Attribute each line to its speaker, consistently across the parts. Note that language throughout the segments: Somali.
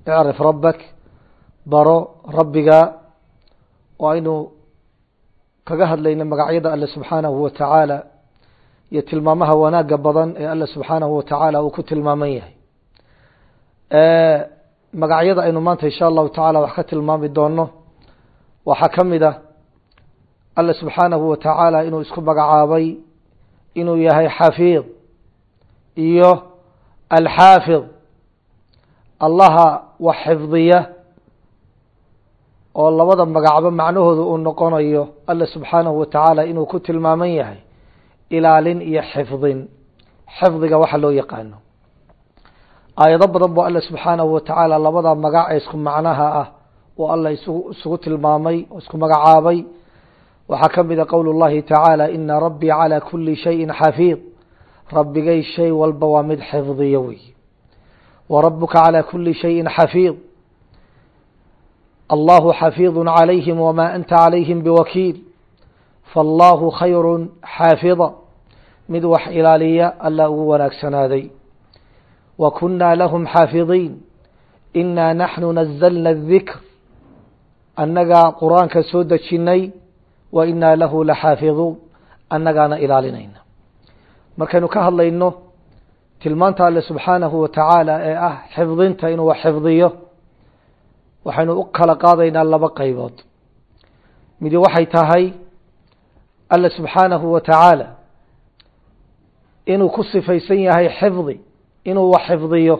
Speaker 1: اعرف ربك baro rabbiga oo aynu kaga hadlayna magacyada alle subxaanahu wa tacaala iyo tilmaamaha wanaaga badan ee alle subxaanahu wa tacaala uu ku tilmaaman yahay. magacyada aynu maanta insha allahu tacaala wax ka tilmaami doono waxaa ka mid ah alle subxaanahu wa tacaala inuu isku magacaabay inuu yahay xafiid iyo alxaafid, allaha wax xifdiya oo labada magacba macnahooda uu noqonayo alle subxaanahu wa tacaala inuu ku tilmaaman yahay ilaalin iyo xifdin. xifdiga waxa loo yaqaano aayado badan boo alle subxaanahu wa tacaala labada magac ee isku macnaha ah oo alle isugu tilmaamay oo isku magacaabay. waxaa ka mid a qowl اllahi tacaala ina rabbii calى kuli shayin xafiid, rabbigay shay walba waa mid xifdiya wey. wa rabuka calى kuli shayin xafiid, allahu xafiiظ عalayhim wma anta عalayhim bwakiil, faاllahu khayr xaafida, mid wax ilaaliya alla ugu wanaagsanaaday. wa kunaa lahum xaafiظiin inaa naxnu nazlna الذikr, annagaa qur-aanka soo dejinay wa inaa lahu laxaafiظuun, annagaana ilaalinayna. markaynu ka hadlayno tilmaanta alle subxaanahu wa tacaala ee ah xifdinta inuu wax xifdiyo, waxaynu u kala qaadaynaa laba qaybood. midi waxay tahay alle subxaanahu wa tacaala inuu ku sifaysan yahay xifdi, inuu wax xifdiyo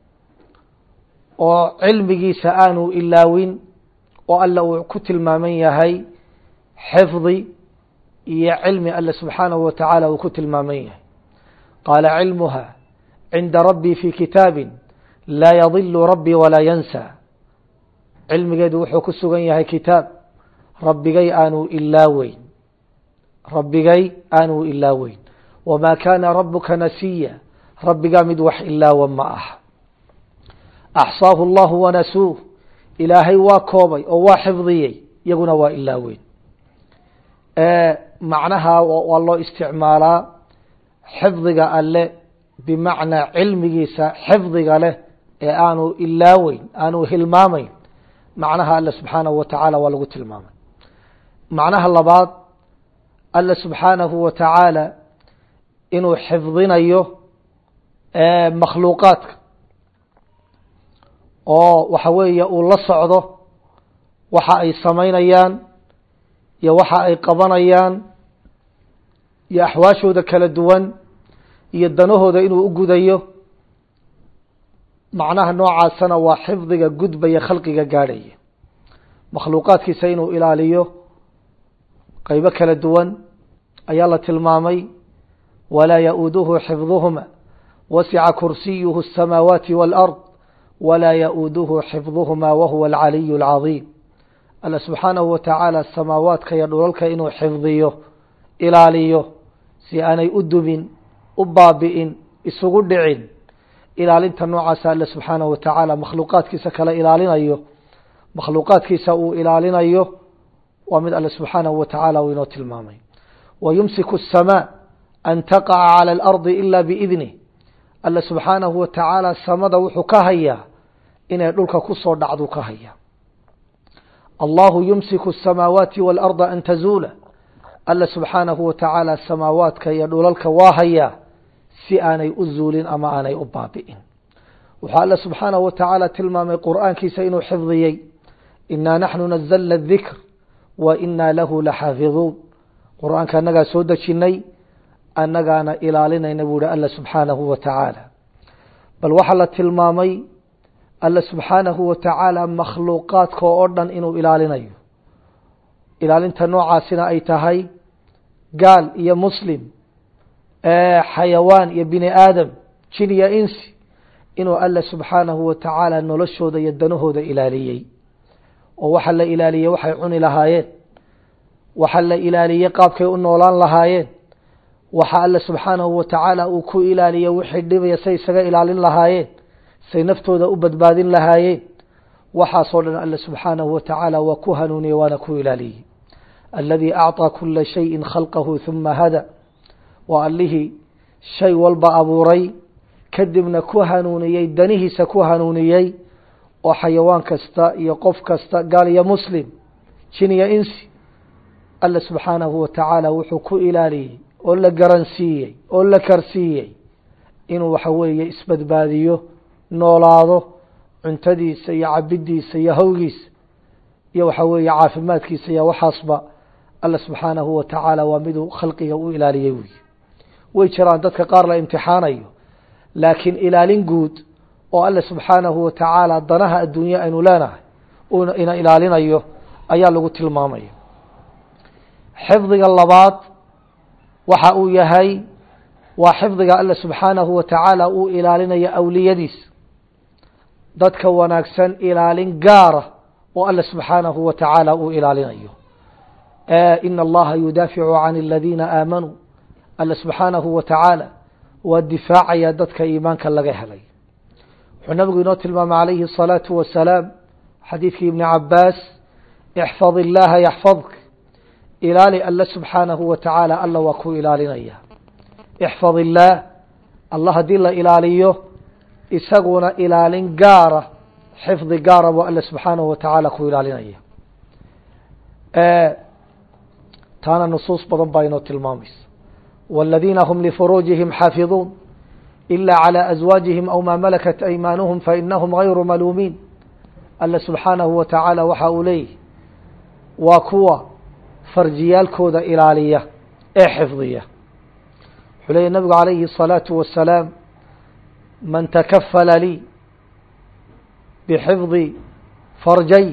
Speaker 1: oo cilmigiisa aanu ilaawin, oo alle uu ku tilmaaman yahay xifdi iyo cilmi alle subxaanahu wa tacaala uu ku tilmaaman yahay. qaala cilmuha cinda rabbii fi kitaabi laa yadilu rabbii walaa yansa, cilmigeedu wuxuu ku sugan yahay kitaab, rabbigay aanuu ilaaweyn, rabbigay aanuu ilaaweyn. wamaa kaana rabuka nasiya, rabbigaa mid wax ilaawa ma aha. axsaahu allahu wanasuuh, ilaahay waa koobay oo waa xifdiyey, iyaguna waa ilaaweyn. macnaha waa loo isticmaalaa xifdiga alle bimacnaa cilmigiisa xifdiga leh ee aanu ilaaweyn, aanu hilmaamayn. macnaha alle subxaanahu wa tacaala waa lagu tilmaamay. macnaha labaad, alle subxaanahu wa tacaala inuu xifdinayo makhluuqaadka oo waxa weeye uu la socdo waxa ay samaynayaan iyo waxa ay qabanayaan iyo axwaashooda kala duwan iyo danahooda inuu u gudayo. macnaha noocaasana waa xifdiga gudbaya khalqiga gaadhaya. makhluuqaadkiisa inuu ilaaliyo qaybo kala duwan ayaa la tilmaamay. walaa ya-uuduhu xifduhuma wasica kursiyuhu الsamaawaati wاlأrض walaa ya-uuduhu xifduhuma wahuwa alcaliyu اlcadiim. alla subxaanahu wa tacaala samaawaadka iyo dhulalka inuu xifdiyo, ilaaliyo, si aanay u dumin, u baabi'in, isugu dhicin. ilaalinta noocaasa alle subxaanahu wa tacaala makhluuqaadkiisa kala ilaalinayo, makhluuqaadkiisa uu ilaalinayo waa mid alle subxaanahu wa tacaala uu inoo tilmaamay. wayumsiku الsamaa an taqaca calى اlardi ila biidnih, alle subxaanahu wa tacaala samada wuxuu ka hayaa inay dhulka ku soo dhacdu ka hayaa. allahu yumsiku الsamaawaati wاlarda an tazuula, alle subxaanahu wa tacaala samaawaadka iyo dhulalka waa hayaa si aanay u zuulin ama aanay u baabi'in. wuxuu alle subxaanahu wa tacaala tilmaamay qur'aankiisa inuu xifdiyey. inaa naxnu nazalna الذikr wa inaa lahu laxaafiظuun, qur'aanka annagaa soo dejinay, annagaana ilaalinayna buu hi alle subxaanahu wa tacaala. bal waxaa la tilmaamay alle subxaanahu wa tacaala makhluuqaadka oo dhan inuu ilaalinayo. ilaalinta noocaasina ay tahay gaal iyo muslim, xayawaan iyo bini aadam, jin iyo insi, inuu alle subxaanahu wa tacaala noloshooda iyo danahooda ilaaliyey. oo waxa la ilaaliyey waxay cuni lahaayeen, waxa la ilaaliyey qaabkay u noolaan lahaayeen, waxa alle subxaanahu wa tacaala uu ku ilaaliyey wixii dhibaya say isaga ilaalin lahaayeen, say naftooda u badbaadin lahaayeen. waxaasoo dhan alle subxaanahu wa tacaala waa ku hanuuniyey waana ku ilaaliyey. aladii acطىa kula shayin khalqahu ثuma hada, waa allihii shay walba abuuray kadibna ku hanuuniyey, danihiisa ku hanuuniyey oo xayawaan kasta iyo qof kasta gaal iyo muslim jin iyo insi alla subxaanahu wa tacaala wuxuu ku ilaaliyey oo la garansiiyey oo la karsiiyey inuu waxa weeye isbadbaadiyo noolaado cuntadiisa iyo cabidiisa iyo hawgiisa iyo waxa weeye caafimaadkiisa iyo waxaasba alla subxaanahu wa tacaala waa miduu khalqiga u ilaaliyey way jiraan dadka qaar la imtixaanayo laakiin ilaalin guud oo alla subxaanahu wa tacaala danaha adduunye aynu leenahay ina ilaalinayo ayaa lagu tilmaamaya xifdiga labaad waxa uu yahay waa xifdiga alla subxaanahu wa tacaala uu ilaalinayo awliyadiisa dadka wanaagsan ilaalin gaara oo alla subxaanahu wa tacaala uu ilaalinayo ina allaha yudaaficu can aladiina aamanuu alla subxaanahu wa tacaala waa difaacaya dadka iimaanka laga helay wuxuu nabigu inoo tilmaamay calayhi الصalaaةu wasalaam xadiidkii ibni cabaas ixfad illaha yaxfadk ilaali alla subxaanahu wa tacaala alla waa ku ilaalinaya ixfad illaah alla haddii la ilaaliyo isaguna ilaalin gaara xifdi gaara buu alla subxaanahu wa tacaala ku ilaalinaya taana nusuus badan baa inoo tilmaamaysa والذين هم لفروجهم حافظون إلا على أزواجهم أو ما ملكت أيمانهم فإنهم غير ملومين الله سبحانه وتعالى وحا إليه وكوا فرجيالكودا إلالية حفظية حلي النبي عليه الصلاة والسلام من تكفل لي بحفظ فرجي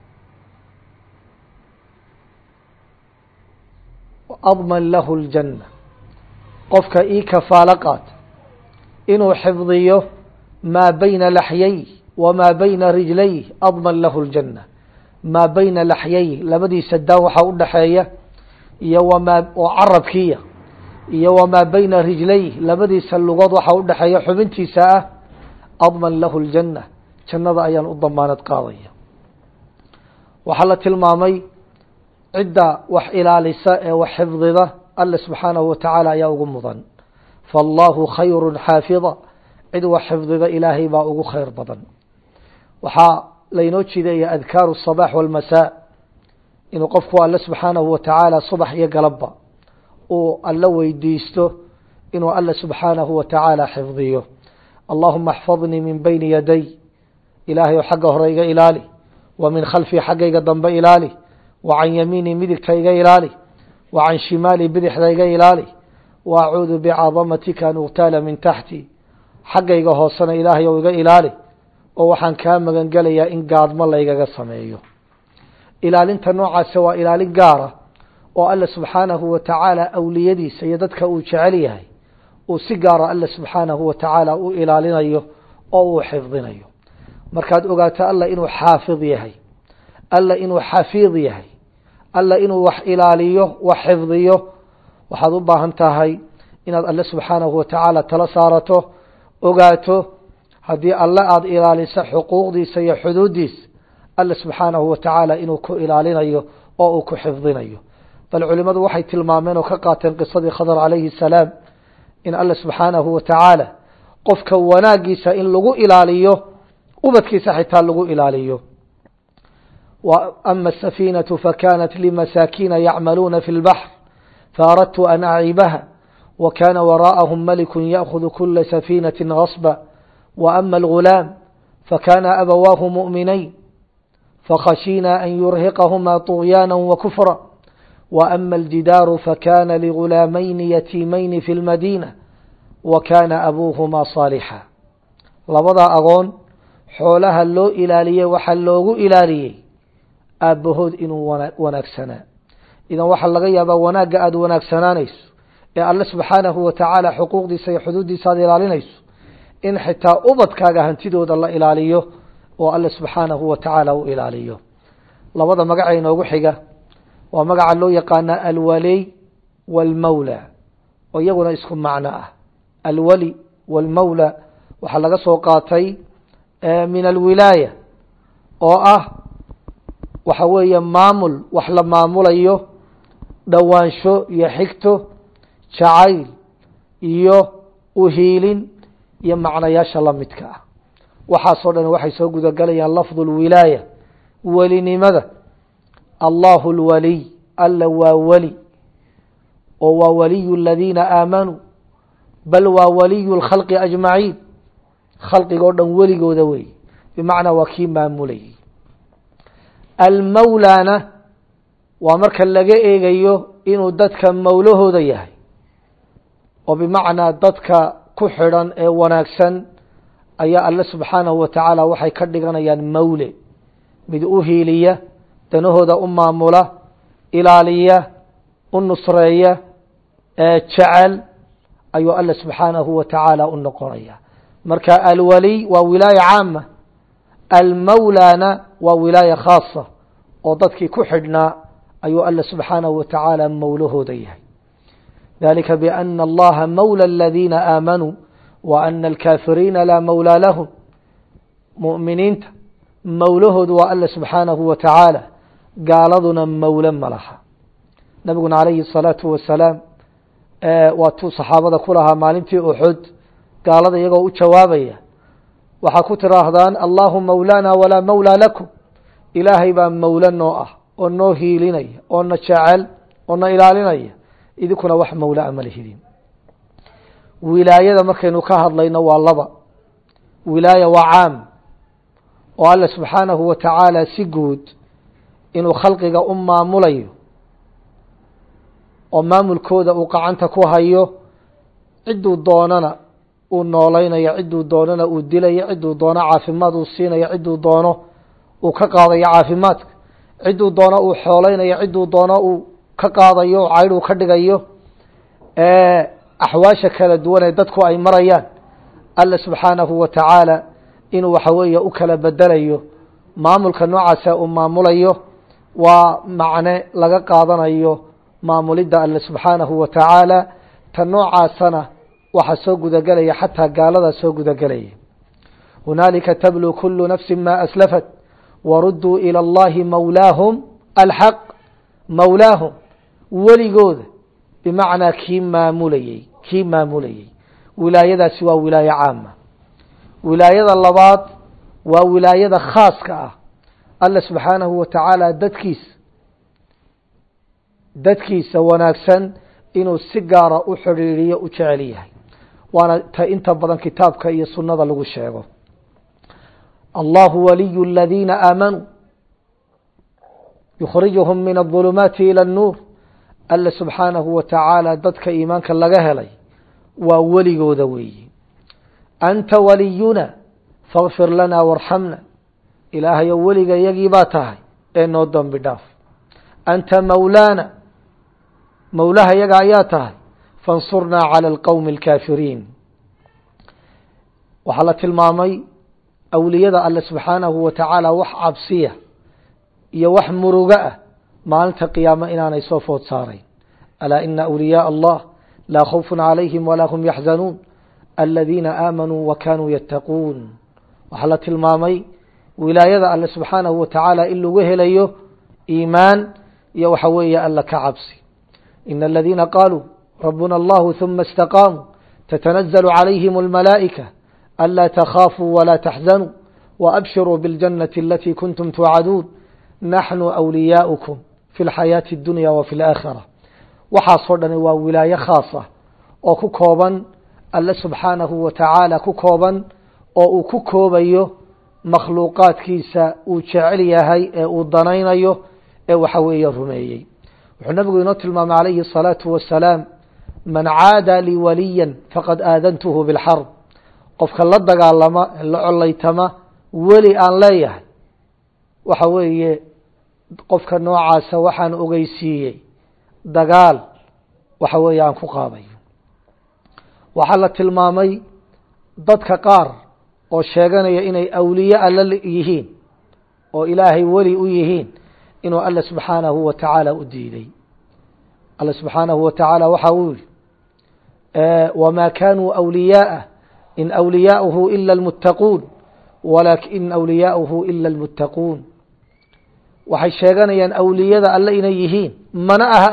Speaker 1: أضمن له الجنة qofka ii kafaalo qaat inuu xifdiyo maa bayna laxyay wamaa bayna rijlay adman lahu اljanna maa bayna laxyay labadiisa daan waxaa u dhaxeeya iyo oo carabkiya iyo wamaa bayna rijlay labadiisa lugood waxaa u dhaxeeya xubintiisa ah adman lahu اljanna jannada ayaan u damaanad qaadaya waxaa la tilmaamay cidda wax ilaalisa ee wax xifdida alla subxaanahu wa tacaala ayaa ugu mudan faallahu khayru xaafida cid wax xifdida ilaahay baa ugu khayr badan waxaa laynoo jideeya adkaaru الصabaax wاlmasaa inuu qofku alle subxaanahu wa tacaala subax iyo galabba uu alla weydiisto inuu alle subxaanahu wa tacaala xifdiyo allahuma اxfadnii min bayni yaday ilaahay oo xagga hore iga ilaali wa min khalfii xaggayga dambe ilaali wa can yamiinii midigta iga ilaali wa can shimaali bidixda iga ilaali wa acuudu bicadamatika an uqtaala min taxti xaggayga hoosena ilaahay ou iga ilaali oo waxaan kaa magan gelayaa in gaadmo laygaga sameeyo ilaalinta noocaase waa ilaalin gaara oo alla subxaanahu wa tacaala awliyadiisa iyo dadka uu jecel yahay uu si gaara alla subxaanahu wa tacaala u ilaalinayo oo uu xifdinayo markaad ogaato alla inuu xaafid yahay alla inuu xafiid yahay alla inuu wax ilaaliyo wax xifdiyo waxaad u baahan tahay inaad alle subxaanahu wa tacaala tala saarato ogaato haddii alle aada ilaaliso xuquuqdiisa iyo xuduuddiisa alle subxaanahu wa tacaala inuu ku ilaalinayo oo uu ku xifdinayo bal culimadu waxay tilmaameen oo ka qaateen qisadii khadar calayhi salaam in alle subxaanahu wa tacaala qofka wanaagiisa in lagu ilaaliyo ubadkiisa xitaa lagu ilaaliyo وأما السفينة فكانت لمساكين يعملون في البحر فأردت أن أعيبها وكان وراءهم ملك يأخذ كل سفينة غصبا وأما الغلام فكان أبواه مؤمنين فخشينا أن يرهقهما طغيانا وكفرا وأما الجدار فكان لغلامين يتيمين في المدينة وكان أبوهما صالحا لبضا أغون حولها اللو إلالية وحلوغ إلالية aabahood inuu wanaagsanaa idan waxaa laga yaabaa wanaagga aada wanaagsanaanayso ee alle subxaanahu wa tacaala xuquuqdiisa iyo xuduuddiisa aada ilaalinayso in xitaa ubadkaaga hantidooda la ilaaliyo oo alle subxaanahu wa tacaala u ilaaliyo labada magaca inoogu xiga waa magaca loo yaqaana alwaliy waalmawla oo iyaguna isku macno ah alwali waalmawla waxaa laga soo qaatay min alwilaaya oo ah waxa weeye maamul wax la maamulayo dhowaansho iyo xigto jacayl iyo uhiilin iyo macnayaasha la midka ah waxaasoo dhan waxay soo gudagelayaan lafdu lwilaaya welinimada. allahu alwaliy alla waa weli oo waa waliyu aladiina aamanuu bal waa waliyu lkhalqi ajmaciin khalqigoo dhan weligooda wey bimacnaa waa kii maamulayay. almawlaana waa marka laga eegayo inuu dadka mawlahooda yahay oo bimacnaa dadka ku xidhan ee wanaagsan ayaa alle subxaanahu wa tacaala waxay ka dhiganayaan mawle, mid u hiiliya, danahooda u maamula, ilaaliya, u nusreeya, jecel ayuu alle subxaanahu wa tacaala u noqonaya. marka alwaliy waa wilaaya caama, almawlaana waa wilaaya khaasa oo dadkii ku xidhnaa ayuu alle subxaanahu wa tacaala mawlahooda yahay. dalika biana allaha mawla aladiina aamanuu wa ana alkaafiriina laa mawlaa lahum. mu'miniinta mawlahoodu waa alle subxaanahu wa tacaala, gaaladuna mawle ma laha. nabiguna calayhi الsalaatu wasalaam waatuu saxaabada ku lahaa maalintii uxud gaalada iyagoo u jawaabaya waxaa ku tiraahdaan allahu mawlaana walaa mawlaa lakum, ilaahay baa mawle noo ah oo noo hiilinaya oo na jecel oo na ilaalinaya, idinkuna wax mawlaa ma lihidin. wilaayada markaynu ka hadlayno waa laba. wilaaya waa caam oo alle subxaanahu wa tacaala si guud inuu khalqiga u maamulayo oo maamulkooda uu gacanta ku hayo, cidduu doonana uu noolaynayo, cidduu doonana uu dilayo, cidduu doono caafimaad uu siinayo, cidduu doono uu ka qaadayo caafimaadka, cidduu doono uu xooleynayo, cidduu doono uu ka qaadayo caydh uu ka dhigayo, axwaasha kala duwan ee dadku ay marayaan alle subxaanahu wa tacaala inuu waxa weeye u kala bedelayo maamulka noocaasa uu maamulayo waa macne laga qaadanayo maamulidda alle subxaanahu wa tacaala. ta noocaasana waxaa soo gudagelaya xataa gaaladaa soo gudagelaya. hunaalika tablu kulu nafsi ma aslafat warudduu ilى اllahi mawlaahum alxaq. mawlaahum weligooda bimacnaa kii maamulayey. wilaayadaasi waa wilaaye caama. wilaayada labaad waa wilaayada khaaska ah, alle subxaanahu wa tacaala dadkiisa wanaagsan inuu si gaara u xidhiiriyo u jecel yahay, waana ta inta badan kitaabka iyo sunnada lagu sheego. allahu waliyu aladiina aamanuu yukhrijuhum min aظulumaati ilى اnnuur. alle subxaanahu wa tacaala dadka iimaanka laga helay waa weligooda weeyi. anta waliyuna faغfir lana warxamna, ilaahayo weliga iyagii baa tahay ee noo dambi dhaaf. anta mawlaana, mawlaha iyaga ayaa tahay, faاnsurnaa calى اlqowmi اlkaafiriin. waxaa la tilmaamay awliyada alle subxaanahu wa tacaala wax cabsiya iyo wax murugo ah maalinta qiyaamo inaanay soo food saarayn. alaa ina awliyaء allah laa khawfun calayhim walaa hum yaxzanuun aladiina aamanuu wa kanuu yattaquun. waxaa la tilmaamay wilaayada alle subxaanahu wa tacaala in lagu helayo iimaan iyo waxa weeye alla ka cabsi. ina aladiina qaaluu rabuna allahu huma istaqaamuu tatanazalu calayhim almalaa'ika anlaa takhaafuu walaa taxzanuu waabshiruu biاljannati alatii kuntum tuucaduun naxnu awliyaa'ukum fi اlxayaati اddunya wa fi اlaakhira. waxaasoo dhani waa wilaaye khaas ah oo ku kooban alle subxaanahu wa tacaala ku kooban oo uu ku koobayo makhluuqaadkiisa uu jecel yahay ee uu danaynayo ee waxa weeye rumeeyey. wuxuu nabigu inoo tilmaamay calayhi الsalaatu wasalaam man caada lii waliya faqad aadantuhu biاlxarb. qofka la dagaalama la collaytama weli aan leeyahay waxa weeye qofka noocaasa waxaan ogeysiiyey dagaal waxa weeye aan ku qaadayo. waxaa la tilmaamay dadka qaar oo sheeganaya inay awliye alle yihiin oo ilaahay weli u yihiin inuu alle subxaanahu wa tacaala u diiday. alle subxaanahu wa tacaala waxa uu yihi wamaa kaanuu awliyaa'ah in awliyaa'uhu ila almuttaquun walakin awliyaa'uhu ila almuttaquun. waxay sheeganayaan awliyada alle inay yihiin mana aha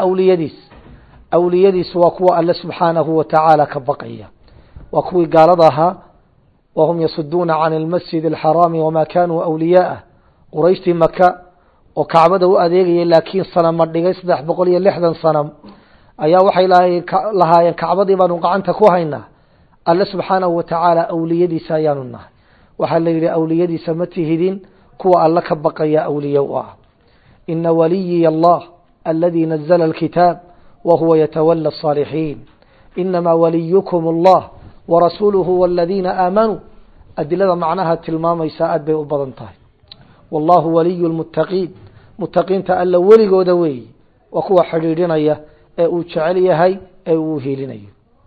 Speaker 1: awliyadiis waa kuwa alle subxaanahu wa tacaala ka baqaya, waa kuwii gaalada ahaa وهم يصدون عن المسجد الحرام وما كانوا أولياءه قريشتي مكة وكعبده وأديغي لكن صنم مردقي صدح بقولي لحدا صنم أيها وحي لها كعبدي بانو قعنت كوهينا الله سبحانه وتعالى أوليدي ساياننا وحل لي أوليدي سمتهدين كوا الله كبقى يا أولياء إن وليي الله الذي نزل الكتاب وهو يتولى الصالحين إنما وليكم الله ورسوله والذين آمنوا أدلة معناها التلمام يساعد بأبضنتها والله ولي المتقين متقين تألا ولي دوي وكوا حريرين أو تشعليهاي أو هيلين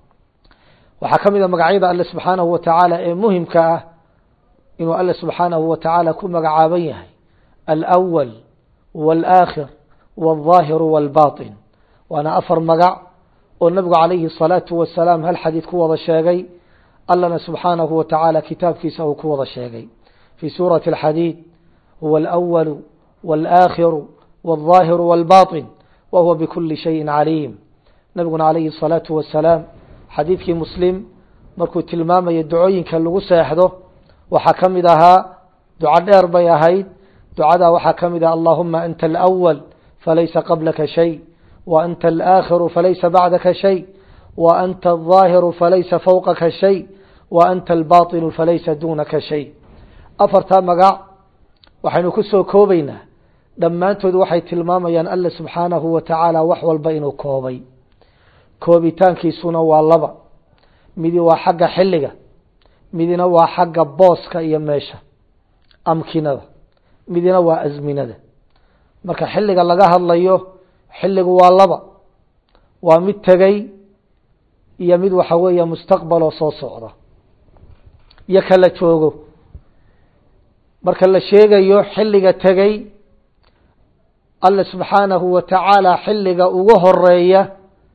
Speaker 1: وحكم إذا مقعيد الله سبحانه وتعالى مهم كأه إنه الله سبحانه وتعالى كل مقعابيه الأول والآخر والظاهر والباطن وأنا أفر مقع والنبي عليه الصلاة والسلام هل حديث كوض الشاقي الله سبحانه وتعالى كتاب كيسه كوض الشاقي في سورة الحديد هو الأول والآخر والظاهر والباطن وهو بكل شيء عليم نبينا عليه الصلاة والسلام حديث مسلم مركو تلمام يدعوين كاللغو سيحده وحكم دها دعاء دير هيد دعاء وحكم ده اللهم أنت الأول فليس قبلك شيء وأنت الآخر فليس بعدك شيء وأنت الظاهر فليس فوقك شيء وأنت الباطن فليس دونك شيء أفرتا مقع وحين كسو كوبينا لما أنتو وحي تلماما ينأل سبحانه وتعالى وحوال بين كوبي كوبيتان كيسونا واللبا ميدي وحق حلقة ميدينا وحق بوسكا يميشا أمكينة ميدينا وأزمينة marka xilliga laga hadlayo xilligu waa laba waa mid tagay iyo mid waxa weeye mustaqbal oo soo socda iyo kala joogo marka la sheegayo xilliga tagay Allah subhanahu wa ta'ala xilliga ugu horeeya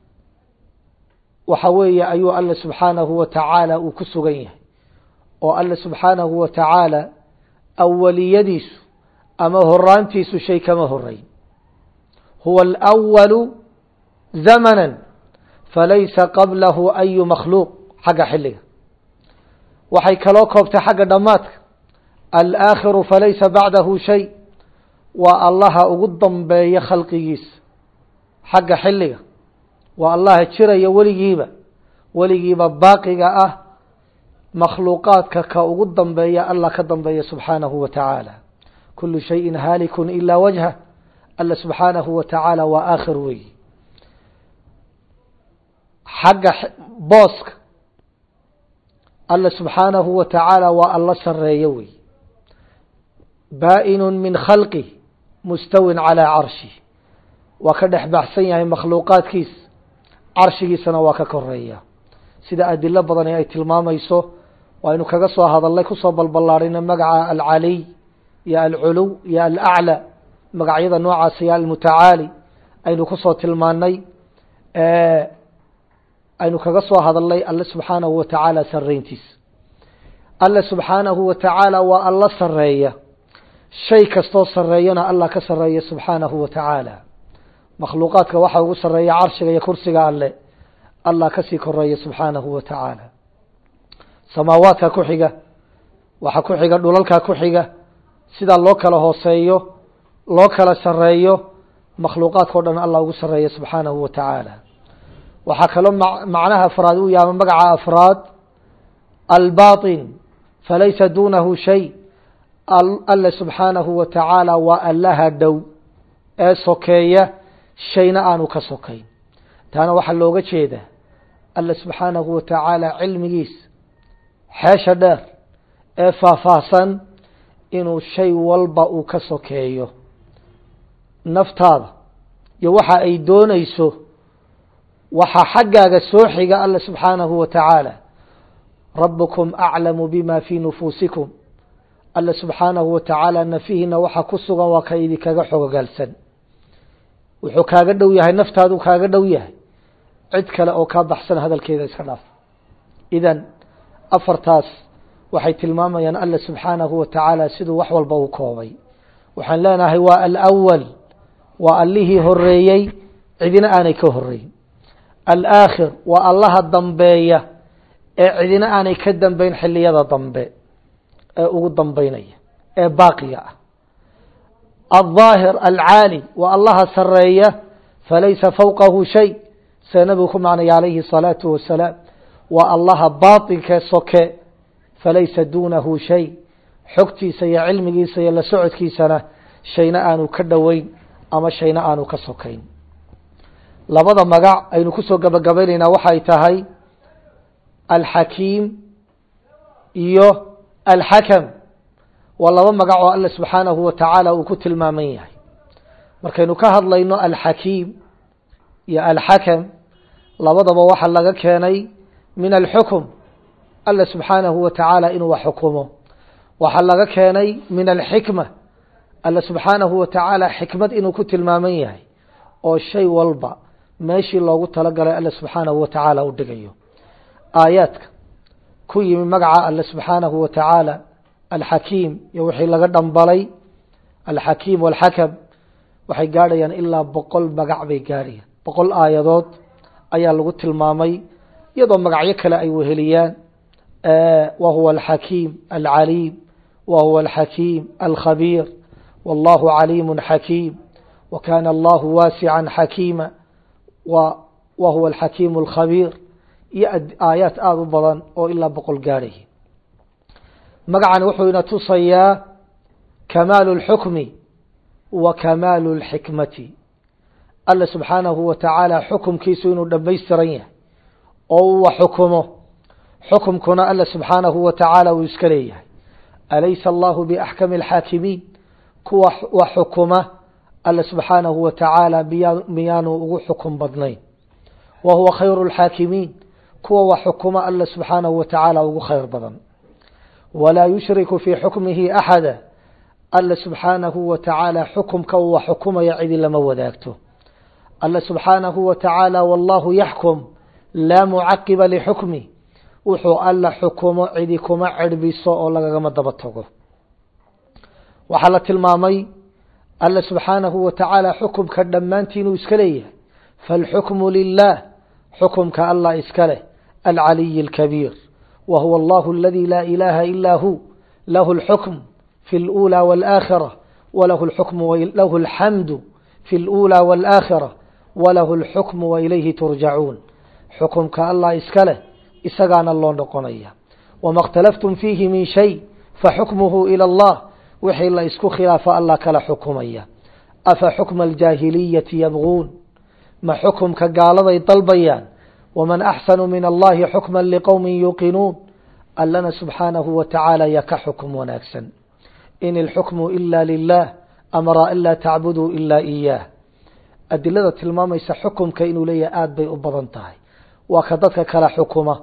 Speaker 1: waxa weeye ayuu Allah subhanahu wa ta'ala uu ku sugan yahay oo Allah subhanahu wa ta'ala awwaliyadiisu أما هرانتيس شيء كما هرين هو الأول زمنا فليس قبله أي مخلوق حق حلقة وحي كلوكوبت حق دماتك الآخر فليس بعده شيء والله أقدم بي خلقيس حق حلقة والله تشري وليجيب باقي مخلوقات كأقدم بي الله كدم بي سبحانه وتعالى كل شيء هالك إلا وجهه الله سبحانه وتعالى وآخر وي حق بوسك الله سبحانه وتعالى والله سريوي بائن من خلقه مستو على عرشه وكدح بحسينه مخلوقات كيس عرشه سنواك كرية سيدا أدلة بضاني أي تلماميسو وإنه كقصوا هذا الله كصوب البلارين مقع العلي يا العلو يا الأعلى مقعيض نوع سيا المتعالي أين كصوة الماني أين كقصوا هذا الله سبحانه وتعالى سرينتيس الله سبحانه وتعالى والله سرية شيء كستو سرينا الله كسرية سبحانه وتعالى مخلوقاتك وحا سرية عرشك يا كرسيك الله كسي كرية سبحانه وتعالى سماواتك كحيقة وحا كحيقة دولالك كحيقة sida loo kala hooseeyo loo kala sareeyo makhluuqaadka dhan Allah ugu sareeyo subhanahu wa ta'ala waxa kale macnaha afraad uu yahay magaca afraad al-batin falaysa dunahu shay Allah subhanahu wa ta'ala wa allaha dow ee sokeeya shayna aanu ka sokayn taana waxa looga jeedaa Allah subhanahu wa ta'ala cilmigiis xeesha dheer ee faahfaahsan inuu shay walba uu ka sokeeyo naftaada iyo waxa ay doonayso waxa xaggaaga soo xiga Allah subhanahu wa ta'ala rabbukum a'lamu bima fi nufusikum Allah subhanahu wa ta'ala nafihina waxa ku sugan waa kaydii kaga xoogaalsan wuxuu kaaga dhow yahay naftaadu kaaga dhow yahay cid kale oo ka baxsan hadalkeeda iska dhaaf idan afartaas waxay tilmaamayaan Allah subhanahu wa ta'ala sidoo wax walba uu koobay waxaan leenahay waa al-awwal wa allihi horeeyay cidina aanay ka horeeyin al-aakhir wa allaha dambeeya ee cidina aanay ka dambeyn xilliyada dambe ugu dambaynaya ee baaqiga ah الظاهر العالي والله سرية فليس فوقه شيء سنبكم معنى عليه الصلاة والسلام والله باطن كسوك فليس دونه شيء حكتي سي علمي سي لسعد كي سنة شينا آنو كدوين أما شينا آنو كسوكين لبضا مقع أين كسو قبلنا وحيتهي الحكيم إيوه الحكم والله مقع الله سبحانه وتعالى وكت المامية مركينو كهضلينو الحكيم يا الحكم لبضا بوحا لغا كاني من الحكم الله سبحانه وتعالى إنه وحكمه وحلق كاني من الحكمة الله سبحانه وتعالى حكمة إنه كنت المامية أو الشيء والبا ماشي الله تلقى الله سبحانه وتعالى ودقيه آياتك كوي من مقع الله سبحانه وتعالى الحكيم يوحي لقدم بالي الحكيم والحكم وحي قاريا إلا بقول مقع بيقاريا بقول آيات أيا لغت المامي يضم مقع يكلا أي وهليان وهو الحكيم العليم وهو الحكيم الخبير والله عليم حكيم وكان الله واسعا حكيما وهو الحكيم الخبير آيات بضان أو إلا بقول قاره مقعا وحونا تصيا كمال الحكم وكمال الحكمة الله سبحانه وتعالى حكم كيسون دبيسترين أو حكمه حكم كنا الله سبحانه وتعالى ويسكريه أليس الله بأحكم الحاكمين كوا وحكمه الله سبحانه وتعالى ميانو حكم بضنين وهو خير الحاكمين كوا وحكمه الله سبحانه وتعالى وخير بضن ولا يشرك في حكمه أحدا الله سبحانه وتعالى حكم كوا حكمه يعيد لما وذاكته الله سبحانه وتعالى والله يحكم لا معقب لحكمه wuxuu alla xukumo cidi kuma cirbiso oo lagama daba tago waxa la tilmaamay alla subhanahu wa ta'ala xukumka dhamaantiinu iska leeyahay fal hukmu lillah xukumka alla iska leh al ali al kabir wa huwa allah alladhi la ilaha illa hu lahu al hukm fi al ula wal akhirah wa lahu al hukm wa lahu al hamd fi al ula wal akhirah wa lahu al hukm wa ilayhi turja'un xukumka alla iska leh إسقان الله نقنيا وما اختلفتم فيه من شيء فحكمه إلى الله وحي الله إسكو خلاف الله كلا حكميا أفحكم الجاهلية يبغون ما حكم كقالضي طلبيان ومن أحسن من الله حكما لقوم يوقنون ألنا سبحانه وتعالى يكحكم ونكسن إن الحكم إلا لله أمر إلا تعبدوا إلا إياه أدلة الماما يسحكم كإنه لي آد بي أبضانتهي وكذلك كلا حكمه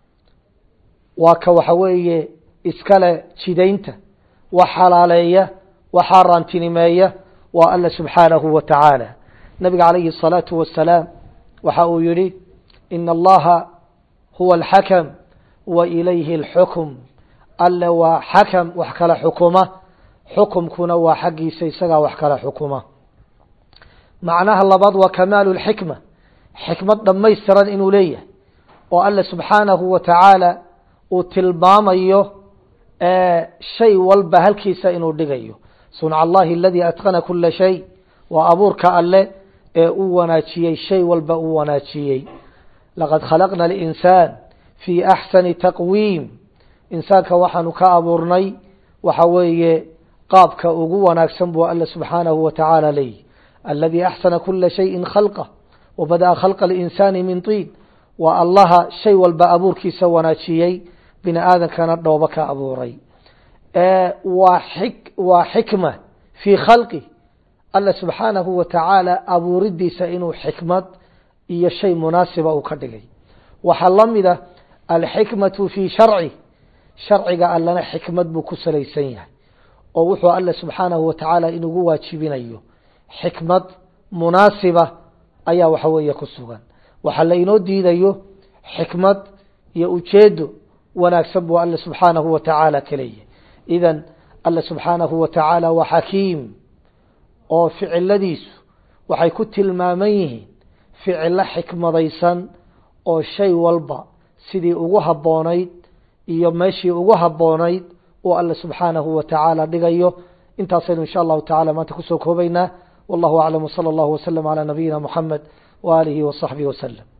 Speaker 1: وكوحوية إسكالة شدينته وحلالية وحارانتنمية وألا سبحانه وتعالى نبي عليه الصلاة والسلام وحاو يريد إن الله هو الحكم وإليه الحكم ألا وحكم وحكال حكمه حكم كنا وحقي سيسقى وحكال حكمه معناها اللبض وكمال الحكمة حكمة دميسترا إنو ليه وألا سبحانه وتعالى وتلباميه شيء والبهل كيسا إنو دقيه صنع الله الذي أتقن كل شيء وأبورك ألا أوناتشي شيء والبأوناتشي لقد خلقنا الإنسان في أحسن تقويم إنسانك وحنك أبورني وحوي قابك أقوانك سنبو ألا سبحانه وتعالى لي الذي أحسن كل شيء خلقه وبدأ خلق الإنسان من طين والله شيء والبأبور كي سواناتشي بن آذن كانت دوبك أبوري وحكمة في خلقه الله سبحانه وتعالى أبو ردي سئنو حكمة إيا شيء مناسب أو كدقي وحلم الحكمة في شرعه شرعي قال لنا حكمة بكس ليسين ووحو الله سبحانه وتعالى إنو قوة شبينيه حكمة مناسبة أيا وحوية كسوغان وحلينو ديدايو حكمة يؤجد ونكسب الله سبحانه وتعالى كليه إذن الله سبحانه وتعالى وحكيم أو فعل ديس وحيكت الماميه فعل حكمة ديسان أو شيء والبا سيدي أغوها بونيد إيا ماشي أغوها بونيد oo alla subxaanahu wa tacaala dhigayo. intaasaynu insha allahu tacala maanta kusoo koobaynaa. wallahu aclam, wsala allahu wasalam calaa nabiyina muxamed waaalihi wasaxbihi wasalam.